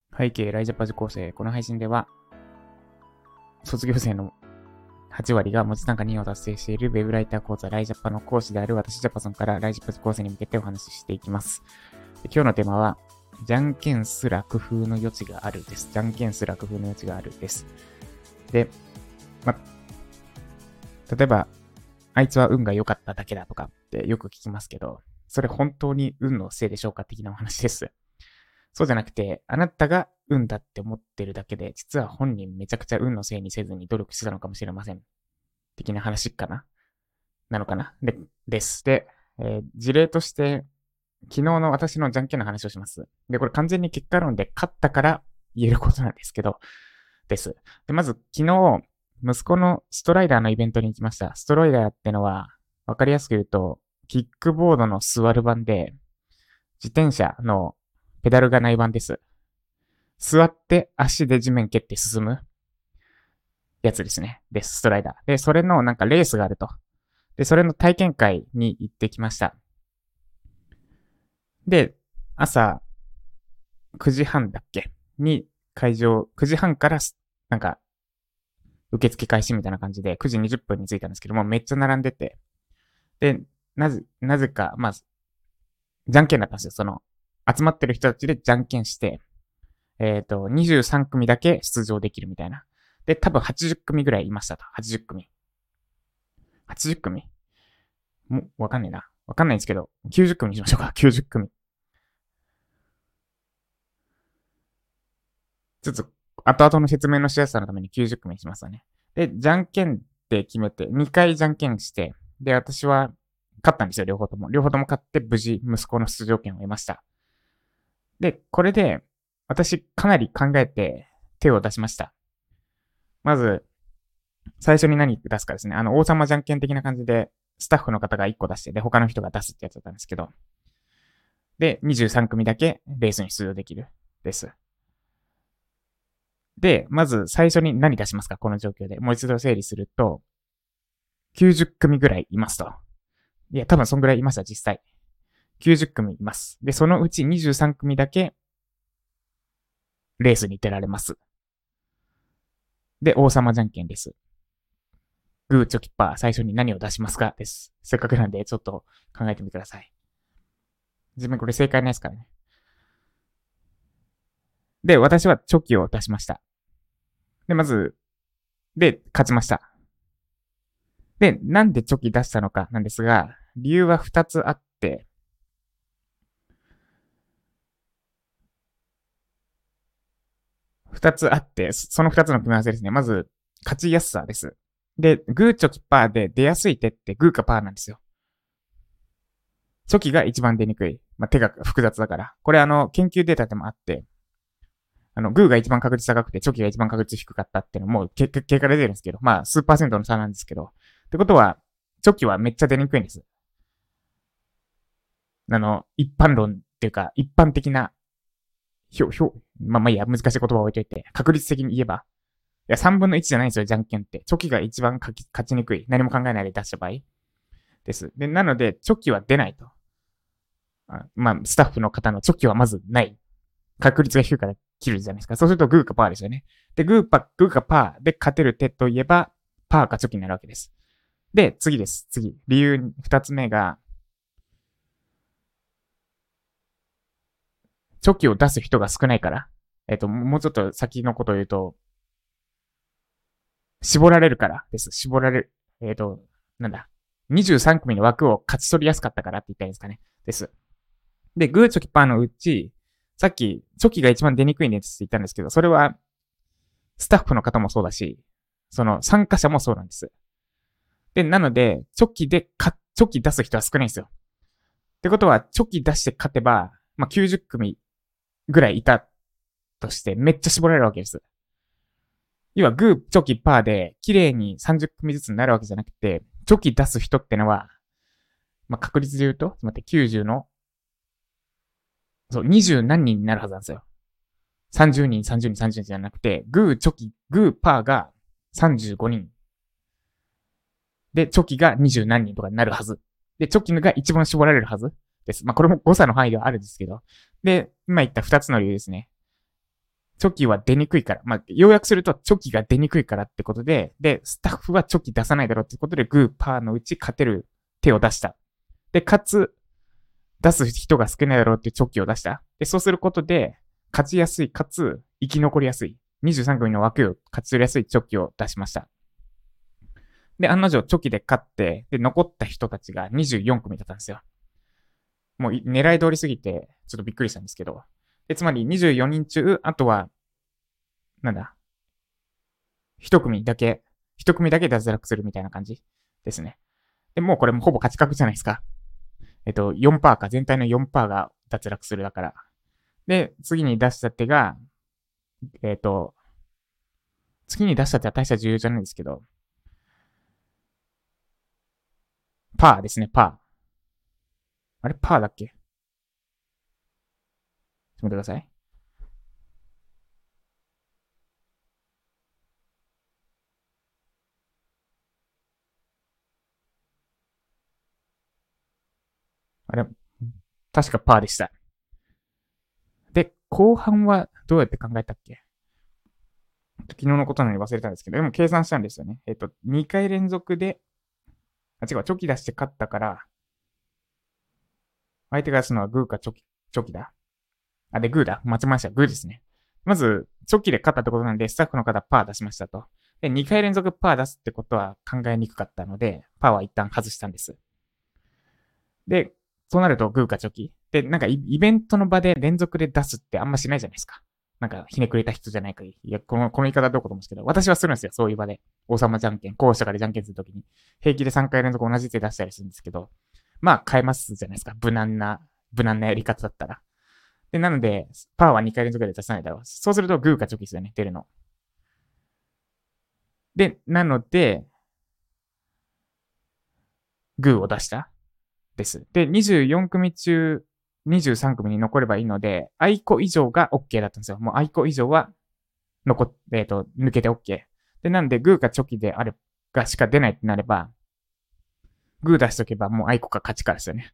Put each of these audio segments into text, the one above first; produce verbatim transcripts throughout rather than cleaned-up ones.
背景ライジャパ受講生。この配信では、卒業生のはち割が文字単価にを達成しているウェブライター講座ライジャパの講師である私ジャパソンからライジャパ受講生に向けてお話ししていきます。で今日のテーマは、じゃんけんすら工夫の余地があるです。じゃんけんすら工夫の余地があるです。で、ま、例えば、あいつは運が良かっただけだとかってよく聞きますけど、それ本当に運のせいでしょうか的なお話です。そうじゃなくて、あなたが運だって思ってるだけで、実は本人めちゃくちゃ運のせいにせずに努力してたのかもしれません。的な話かななのかなで、です。で、えー、事例として、昨日の私のじゃんけんの話をします。で、これ完全に結果論で勝ったから言えることなんですけど、です。で、まず昨日、息子のストライダーのイベントに行きました。ストライダーってのは、わかりやすく言うと、キックボードの座る版で、自転車のペダルがない版です。座って足で地面蹴って進むやつですね。です、ストライダー。で、それのなんかレースがあると。で、それの体験会に行ってきました。で、朝くじはんだっけに会場、くじはんからなんか受付開始みたいな感じでくじにじゅっぷんに着いたんですけども、めっちゃ並んでて。で、なぜ、なぜか、まあ、じゃんけんだったんですよ。その、集まってる人たちでじゃんけんして、えっと、にじゅうさん組だけ出場できるみたいな。で、多分はちじゅっ組ぐらいいましたと。はちじゅっ組。はちじゅっ組もう、わかんねえな。わかんないんですけど、きゅうじゅっ組にしましょうか。きゅうじゅっ組。ちょっと、後々の説明のしやすさのためにきゅうじゅっ組にしますわね。で、じゃんけんって決めて、にかいじゃんけんして、で、私は、勝ったんですよ、両方とも。両方とも勝って、無事、息子の出場権を得ました。で、これで、私、かなり考えて、手を出しました。まず、最初に何出すかですね。あの、王様じゃんけん的な感じで、スタッフの方がいっこ出して、で、他の人が出すってやつだったんですけど、で、にじゅうさん組だけレースに出場できる。です。で、まず最初に何出しますかこの状況で。もう一度整理すると、きゅうじゅっ組ぐらいいますと。いや、多分そんぐらいいました、実際。きゅうじゅっ組います。で、そのうちにじゅうさん組だけ、レースに出られます。で、王様じゃんけんです。グー、チョキ、パー、最初に何を出しますかです。せっかくなんで、ちょっと考えてみてください。自分これ正解ないですからね。で、私はチョキを出しました。で、まず、で、勝ちました。で、なんでチョキ出したのかなんですが、理由はふたつあって、ふたつあって、そのふたつの組み合わせですね。まず、勝ちやすさです。で、グーチョキパーで出やすい手ってグーかパーなんですよ。チョキが一番出にくい。まあ、手が複雑だから。これあの、研究データでもあって、あの、グーが一番確率高くて、チョキが一番確率低かったっていうのも、結果出てるんですけど、まあ、数パーセントの差なんですけど。ってことは、チョキはめっちゃ出にくいんです。あの、一般論っていうか、一般的な、ひょ、ひょ、まあまあいいや、難しい言葉を置いといて、確率的に言えば、いや、さんぶんのいちじゃないんですよ、じゃんけんって。チョキが一番勝ちにくい。何も考えないで出した場合。です。で、なので、チョキは出ないと。あまあ、スタッフの方のチョキはまずない。確率が低いから切るじゃないですか。そうするとグーかパーですよね。で、グーパ、グーかパーで勝てる手といえば、パーかチョキになるわけです。で、次です。次。理由二つ目が、チョキを出す人が少ないから。えっと、もうちょっと先のことを言うと、絞られるからです。絞られる。えっと、なんだ。にじゅうさん組の枠を勝ち取りやすかったからって言ったらいいんですかね。です。で、グーチョキパーのうち、さっき、チョキが一番出にくいんですって言ったんですけど、それは、スタッフの方もそうだし、その参加者もそうなんです。で、なので、チョキでか、チョキ出す人は少ないんですよ。ってことは、チョキ出して勝てば、まあ、きゅうじゅっ組ぐらいいたとして、めっちゃ絞られるわけです。要は、グー、チョキ、パーで、綺麗にさんじゅっ組ずつになるわけじゃなくて、チョキ出す人ってのは、まあ、確率で言うと、待って、きゅうじゅうの、そう、にじゅう何人になるはずなんですよ。さんじゅうにん、さんじゅうにん、さんじゅうにんじゃなくて、グー、チョキ、グー、パーがさんじゅうごにん。で、チョキがにじゅう何人とかになるはず。で、チョキが一番絞られるはずです。まあ、これも誤差の範囲ではあるんですけど。で、今言ったふたつの理由ですね。 チョキは出にくいから。まあ、要約すると、チョキが出にくいからってことで、で、スタッフはチョキ出さないだろうってことで、グー、パーのうち勝てる手を出した。で、かつ、出す人が少ないだろうっていうチョキを出した。で、そうすることで、勝ちやすい、かつ、生き残りやすい。にじゅうさん組の枠を勝ち取りやすいチョキを出しました。で、案の定、チョキで勝って、で、残った人たちがにじゅうよん組だったんですよ。もう狙い通りすぎて、ちょっとびっくりしたんですけど。で、つまりにじゅうよにん中、あとは、なんだ、一組だけ、一組だけ脱落するみたいな感じですね。で、もうこれもほぼ勝ち確じゃないですか。えっと、よんパーセントか、全体の よんパーセント が脱落するだから。で、次に出した手が、えっと、次に出した手は大した重要じゃないんですけど、パーですね、パー。あれ、パーだっけ？ちょっと待ってください。あれ、確かパーでした。で、後半はどうやって考えたっけ？昨日のことなのに忘れたんですけど、でも計算したんですよね。えっと、にかい連続で、あ、違う、チョキ出して勝ったから、相手が出すのはグーかチョキ、チョキだ。あ、で、グーだ。間違えました。グーですね。まず、チョキで勝ったってことなんで、スタッフの方パー出しましたと。で、にかい連続パー出すってことは考えにくかったので、パーは一旦外したんです。で、そうなるとグーかチョキ。で、なんかイベントの場で連続で出すってあんましないじゃないですか。なんか、ひねくれた人じゃない限り。いや、この、この言い方どうかと思うんですけど、私はするんですよ。そういう場で。王様じゃんけん、こうしたからじゃんけんするときに。平気でさんかい連続同じ手出したりするんですけど、まあ、変えますじゃないですか。無難な、無難なやり方だったら。で、なので、パーはにかい連続で出さないだろう。そうするとグーかチョキですよね、出るの。で、なので、グーを出したです。で、にじゅうよん組中にじゅうさん組に残ればいいので、アイコ以上が OK だったんですよ。もうアイコ以上は残っ、えっ、ー、と、抜けて OK。で、なんで、グーかチョキであれがしか出ないってなれば、グー出しとけばもうアイコが勝ちからですよね。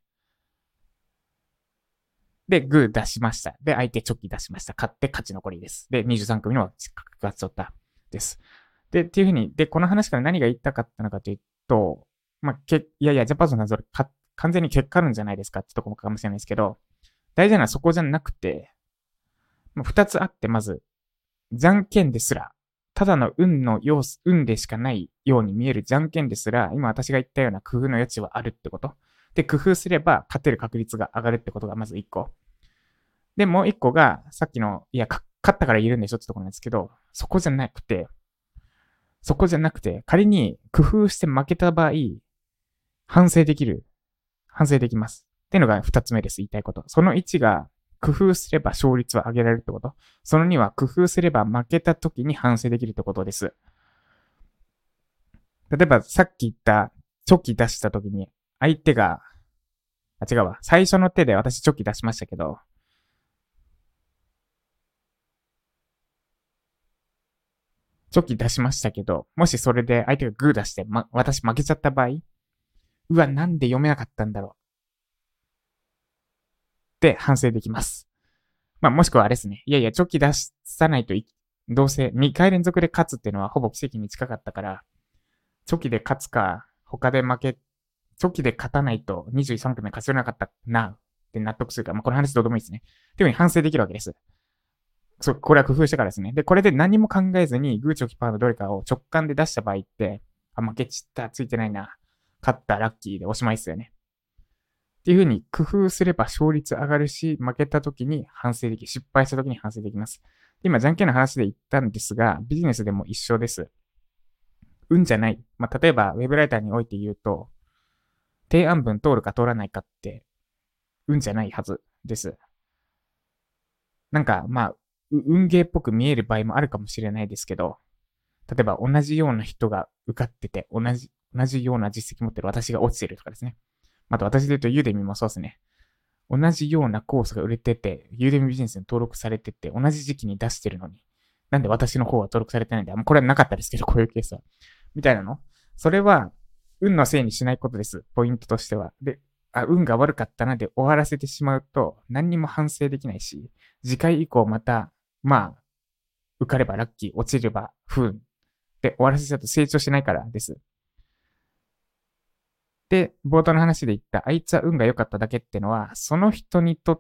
で、グー出しました。で、相手チョキ出しました。勝って勝ち残りです。で、にじゅうさん組の勝ち取ったです。で、っていうふうに、で、この話から何が言いたかったのかというと、まあ、け、いやいや、ジャパンさんそれか、完全に結果あるんじゃないですかってとこもかもしれないですけど、大事なのはそこじゃなくて、二つあって、まず、じゃんけんですら、ただの運の要素、運でしかないように見えるじゃんけんですら、今私が言ったような工夫の余地はあるってこと。で、工夫すれば勝てる確率が上がるってことがまず一個。で、もう一個が、さっきの、いや、勝ったから言えるんでしょってところなんですけど、そこじゃなくて、そこじゃなくて、仮に工夫して負けた場合、反省できる。反省できます。っていうのが二つ目です、言いたいこと。そのいちが、工夫すれば勝率を上げられるってこと。そのには、工夫すれば負けた時に反省できるってことです。例えば、さっき言った、チョキ出した時に、相手が、あ、違うわ。最初の手で私チョキ出しましたけど、チョキ出しましたけど、もしそれで相手がグー出して、ま、私負けちゃった場合、うわ、なんで読めなかったんだろう。って反省できます。まあ、もしくはあれですね。いやいや、チョキ出さないとい、どうせにかい連続で勝つっていうのはほぼ奇跡に近かったから、チョキで勝つか、他で負け、チョキで勝たないとにじゅうさん組勝ち取れなかったな、って納得するから、まあ、この話どうでもいいですね。っていうふうに反省できるわけです。そう、これは工夫してからですね。で、これで何も考えずに、グーチョキパーのどれかを直感で出した場合って、あ、負けちった、ついてないな、勝った、ラッキーでおしまいですよね。っていう風に工夫すれば勝率上がるし、負けた時に反省でき、失敗した時に反省できます。今、じゃんけんの話で言ったんですが、ビジネスでも一緒です。運じゃない。まあ、例えば、ウェブライターにおいて言うと、提案文通るか通らないかって、運じゃないはずです。なんか、まあ、運ゲーっぽく見える場合もあるかもしれないですけど、例えば同じような人が受かってて、同じ、同じような実績持ってる私が落ちてるとかですね。あと私で言うとユーデミもそうですね。同じようなコースが売れてて、ユーデミビジネスに登録されてて、同じ時期に出してるのに、なんで私の方は登録されてないんだ。もうこれはなかったですけど、こういうケースは。みたいなの。それは、運のせいにしないことです。ポイントとしては。で、あ、運が悪かったなで終わらせてしまうと、何にも反省できないし、次回以降また、まあ、 受かればラッキー、落ちれば不運。で、終わらせちゃうと成長しないからです。で、冒頭の話で言った、あいつは運が良かっただけってのは、その人にとって、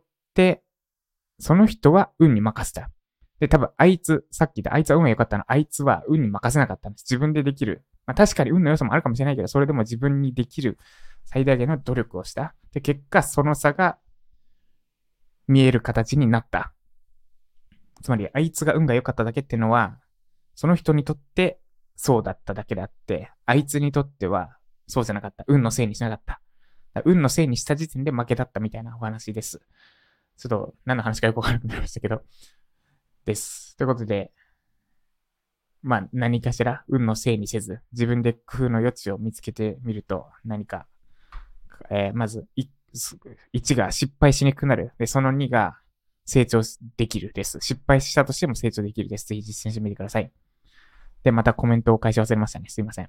その人は運に任せた。で、多分あいつ、さっき言ったあいつは運が良かったの、あいつは運に任せなかったんです。自分でできる。まあ確かに運の要素もあるかもしれないけど、それでも自分にできる最大限の努力をした。で、結果、その差が見える形になった。つまり、あいつが運が良かっただけってのは、その人にとってそうだっただけであって、あいつにとってはそうじゃなかった。運のせいにしなかった。運のせいにした時点で負けだったみたいなお話です。ちょっと何の話かよくわからなくなりましたけど。です。ということで、まあ何かしら運のせいにせず、自分で工夫の余地を見つけてみると何か、えー、まずいちが失敗しにくくなる。で、そのにが成長できるです。失敗したとしても成長できるです。ぜひ実践してみてください。で、またコメントを返し忘れましたね。すいません。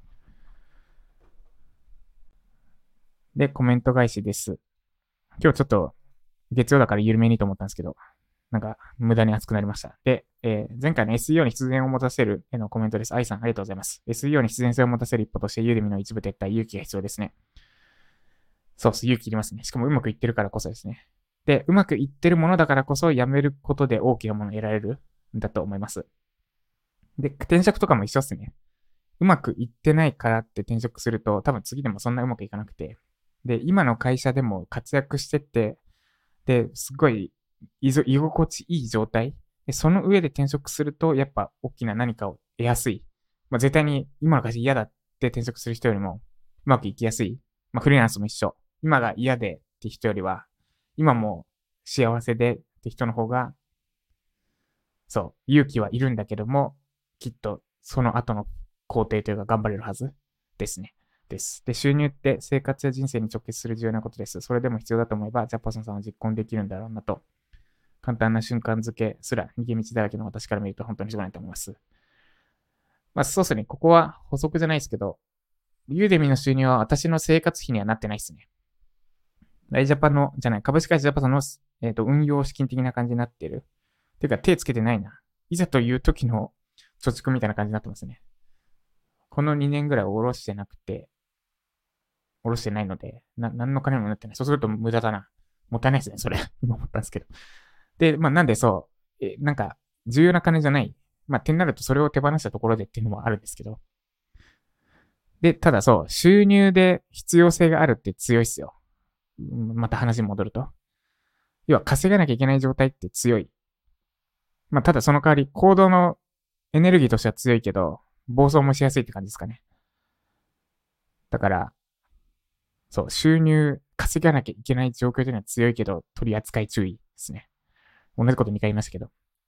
で、コメント返しです。今日ちょっと月曜だから緩めにと思ったんですけど、なんか無駄に熱くなりました。で、えー、前回の エスイーオー に必然を持たせるへのコメントです。愛さん、ありがとうございます。エスイーオー に必然性を持たせる一歩としてユーデミの一部撤退、勇気が必要ですね。そうそう、勇気いりますね。しかもうまくいってるからこそですね。で、うまくいってるものだからこそやめることで大きなものを得られるんだと思います。で、転職とかも一緒っすね。うまくいってないからって転職すると、多分次でもそんなうまくいかなくて。で、今の会社でも活躍してって、で、すごい居心地いい状態。で、その上で転職すると、やっぱ大きな何かを得やすい。まあ、絶対に今の会社嫌だって転職する人よりもうまくいきやすい。まあ、フリーランスも一緒。今が嫌でって人よりは、今も幸せでって人の方が、そう、勇気はいるんだけども、きっとその後の工程というか頑張れるはずですね。です。で、収入って生活や人生に直結する重要なことです。それでも必要だと思えば、ジャパソンさんは実行できるんだろうなと。簡単な瞬間付けすら逃げ道だらけの私から見ると本当にしょうがないと思います。まあそうですね。ここは補足じゃないですけど、ユーデミの収入は私の生活費にはなってないですね。ライジャパンの、じゃない、株式会社ジャパソンの、えーと、運用資金的な感じになってる。てか手つけてないな。いざという時の貯蓄みたいな感じになってますね。このにねんぐらい下ろしてなくて、下ろしてないので、な、何の金もなってない。そうすると無駄だな。もったいないですね、それ。今思ったんですけど。で、まあなんでそう、え、なんか、重要な金じゃない。まあ、ってなるとそれを手放したところでっていうのもあるんですけど。で、ただそう、収入で必要性があるって強いっすよ。また話に戻ると。要は稼がなきゃいけない状態って強い。まあ、ただその代わり、行動のエネルギーとしては強いけど、暴走もしやすいって感じですかね。だから、そう、収入、稼がなきゃいけない状況というのは強いけど、取り扱い注意ですね。同じことにかい言いましたけど。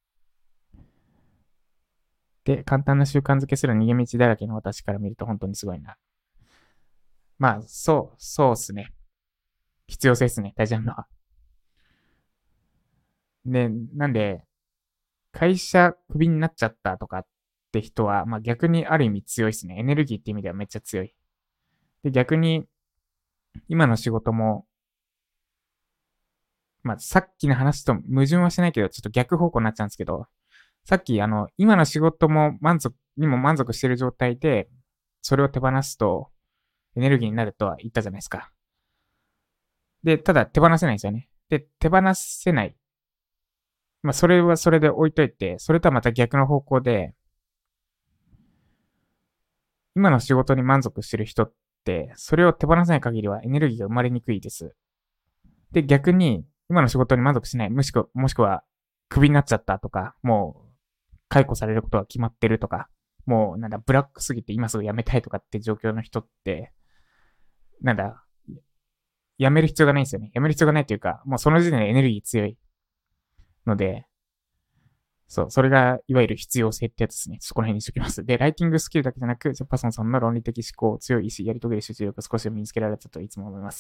で、簡単な習慣づけする逃げ道だらけの私から見ると本当にすごいな。まあ、そう、そうっすね。必要性っすね。大事なのは。で、なんで、会社クビになっちゃったとかって人は、まあ逆にある意味強いっすね。エネルギーって意味ではめっちゃ強い。で、逆に、今の仕事も、まあさっきの話と矛盾はしないけど、ちょっと逆方向になっちゃうんですけど、さっきあの、今の仕事も満足、にも満足してる状態で、それを手放すと、エネルギーになるとは言ったじゃないですか。で、ただ手放せないんですよね。で、手放せない。まあ、それはそれで置いといて、それとはまた逆の方向で、今の仕事に満足してる人って、それを手放さない限りはエネルギーが生まれにくいです。で、逆に、今の仕事に満足しない、もしくは、もしくは、クビになっちゃったとか、もう、解雇されることが決まってるとか、もう、なんだ、ブラックすぎて今すぐ辞めたいとかって状況の人って、なんだ、辞める必要がないんですよね。辞める必要がないというか、もうその時点でエネルギー強いので、そう、それがいわゆる必要性ってやつですね。そこら辺にしときます。で、ライティングスキルだけじゃなく、ジャパソンさんの論理的思考、強い意志、やり遂げる集中力を少しでも身につけられたといつも思います。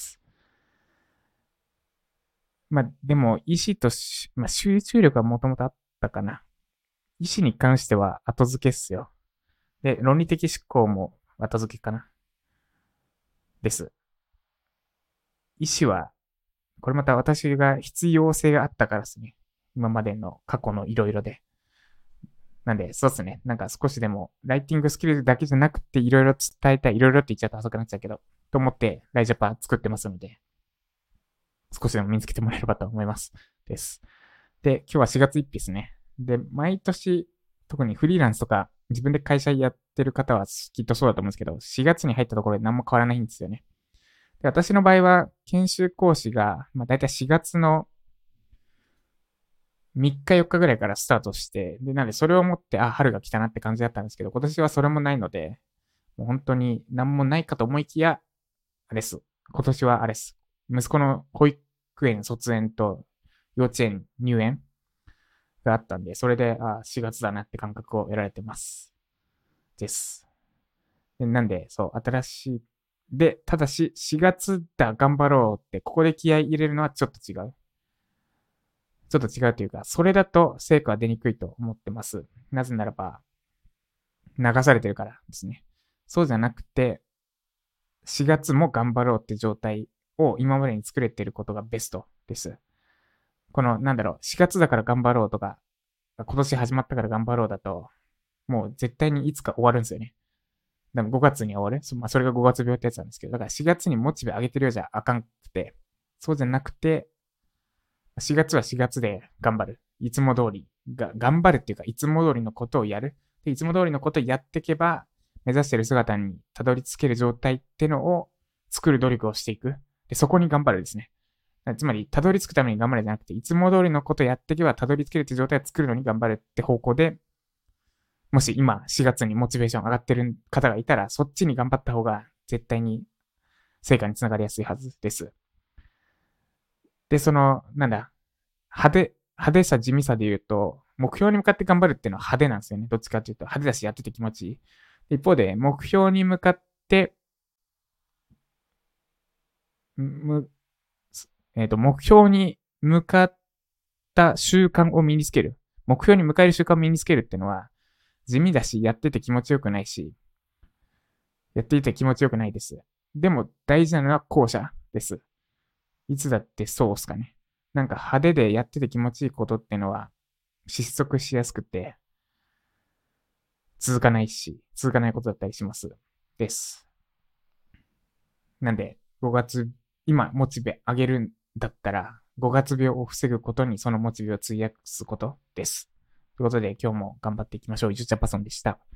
まあ、でも、意志とし、まあ、集中力はもともとあったかな。意志に関しては後付けっすよ。で、論理的思考も後付けかな。です。意志は、これまた私が必要性があったからですね。今までの過去のいろいろで。 なんで、そうっすね。なんか少しでも、ライティングスキルだけじゃなくて、いろいろ伝えたい、いろいろって言っちゃうと浅くなっちゃうけど、と思って、ライジャパ作ってますので、少しでも見つけてもらえればと思います。です。で、今日はしがつついたちですね。で、毎年、特にフリーランスとか、自分で会社やってる方はきっとそうだと思うんですけど、しがつに入ったところで何も変わらないんですよね。で、私の場合は、研修講師が、まあ、だいたいしがつのみっかよっかぐらいからスタートして、で、なんでそれをもって、あ、春が来たなって感じだったんですけど、今年はそれもないので、もう本当に何もないかと思いきや、あれです。今年はあれです。息子の保育園卒園と幼稚園入園があったんで、それで、あ、しがつだなって感覚を得られてます。です。でなんで、そう、新しい。で、ただし、しがつだ、頑張ろうって、ここで気合い入れるのはちょっと違う。ちょっと違うというか、それだと成果は出にくいと思ってます。なぜならば、流されてるからですね。そうじゃなくて、しがつも頑張ろうって状態を今までに作れてることがベストです。この、なんだろう、しがつだから頑張ろうとか、今年始まったから頑張ろうだと、もう絶対にいつか終わるんですよね。でもごがつに終わるそ,、まあ、それがごがつ病ってやつなんですけど、だからしがつにモチベ上げてるようじゃあかんくて、そうじゃなくて、しがつはしがつで頑張る。いつも通りが、頑張るっていうか、いつも通りのことをやる。で、いつも通りのことをやっていけば、目指してる姿にたどり着ける状態ってのを作る努力をしていく。で、そこに頑張るですね。つまり、たどり着くために頑張るじゃなくて、いつも通りのことをやっていけば、たどり着けるって状態を作るのに頑張るって方向で、もし今しがつにモチベーション上がってる方がいたら、そっちに頑張った方が絶対に成果につながりやすいはずです。で、その、なんだ、派手、派手さ、地味さで言うと、目標に向かって頑張るっていうのは派手なんですよね。どっちかっていうと、派手だしやってて気持ちいい。一方で、目標に向かって、む、えっ、ー、と、目標に向かった習慣を身につける。目標に向かえる習慣を身につけるっていうのは、地味だし、やってて気持ちよくないし、やっていて気持ちよくないです。でも、大事なのは後者です。いつだってそうっすかね。なんか派手でやってて気持ちいいことってのは失速しやすくて続かないし、続かないことだったりします。です。なんで、ごがつ、今、モチベ上げるんだったら、ごがつ病を防ぐことにそのモチベを費やすことです。ということで、今日も頑張っていきましょう。ゆずちゃパソンでした。